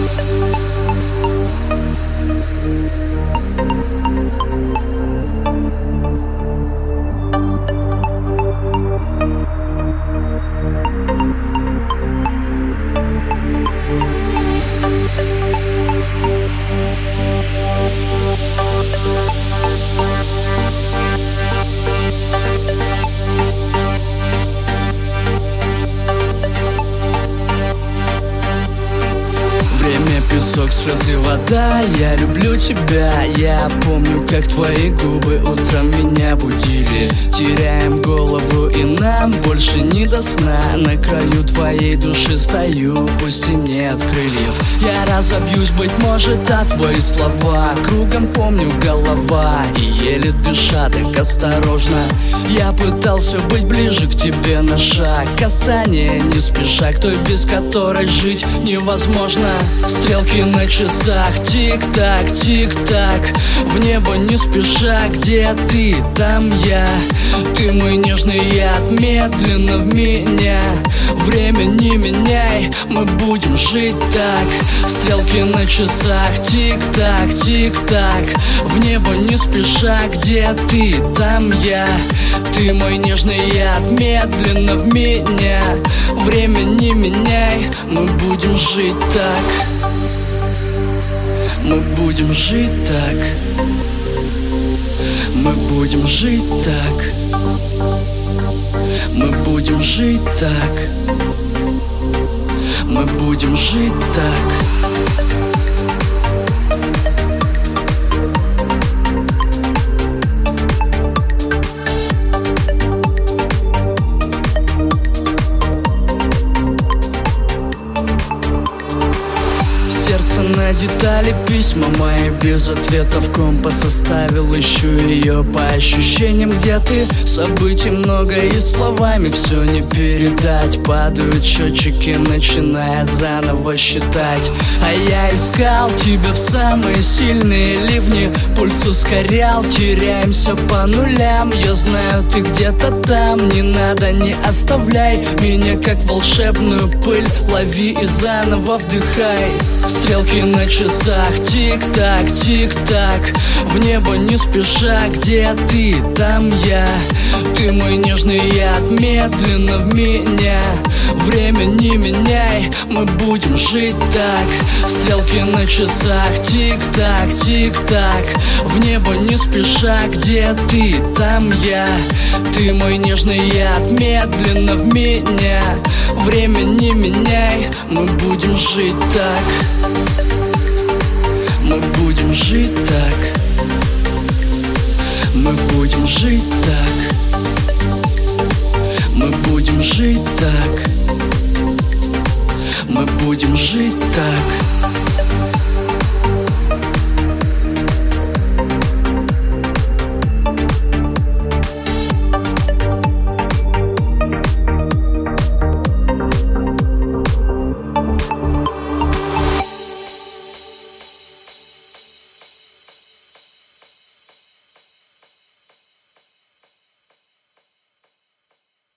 Песок, слезы, вода, я люблю тебя. Я помню, как твои губы утром меня будили. Теряем голову и нам больше не до сна. На краю твоей души стою, пусть и нет крыльев. Я разобьюсь, быть может, от твои слова. Кругом помню голова и еле дыша, так осторожно. Я пытался быть ближе к тебе на шаг. Касание не спеша, к той, без которой жить невозможно. Стрелки на часах, тик-так, тик-так. В небо не спеша, где ты, там я. Ты мой нежный яд, медленно в меня. Время не меняй, мы будем жить так. Стрелки на часах, тик-так, тик-так. В небо не спеша, где ты, там я. Ты мой нежный яд, медленно в меня. Время не меняй, мы будем жить так. Мы будем жить так. Мы будем жить так. Мы будем жить так. Мы будем жить так. На детали письма мои без ответов. Компас оставил, ищу ее по ощущениям. Где ты? Событий много и словами все не передать. Падают счетчики, начиная заново считать. А я искал тебя в самые сильные ливни. Пульс ускорял, теряемся по нулям. Я знаю, ты где-то там. Не надо, не оставляй меня, как волшебную пыль. Лови и заново вдыхай. Стрелки на часах, тик-так, тик-так. В небо не спеша, где ты, там я. Ты мой нежный яд, медленно в меня. Время не меняй, мы будем жить так. Стрелки на часах, тик-так, тик-так. В небо не спеша, где ты, там я. Ты мой нежный яд, медленно в меня. Время не меняй, мы будем жить так. Мы будем жить так. Мы будем жить так. Мы будем жить так. Мы будем жить так.